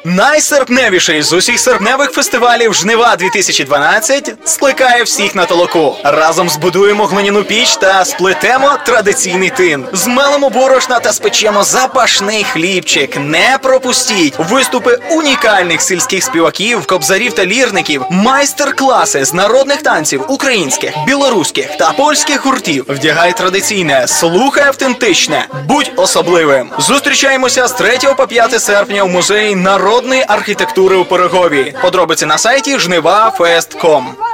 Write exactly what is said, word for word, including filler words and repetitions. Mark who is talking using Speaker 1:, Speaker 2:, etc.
Speaker 1: Найсерпневіший з усіх серпневих фестивалів «Жнива дві тисячі дванадцять» скликає всіх на толоку. Разом збудуємо глиняну піч та сплетемо традиційний тин. Змелимо борошна та спечемо запашний хлібчик. Не пропустіть! Виступи унікальних сільських співаків, кобзарів та лірників, майстер-класи з народних танців українських, білоруських та польських гуртів. Вдягай традиційне, слухай автентичне, будь особливим. Зустрічаємося з третього по п'яте серпня в музеї народної архітектури у Пирогові. Подробиці на сайті жнива фест крапка ком.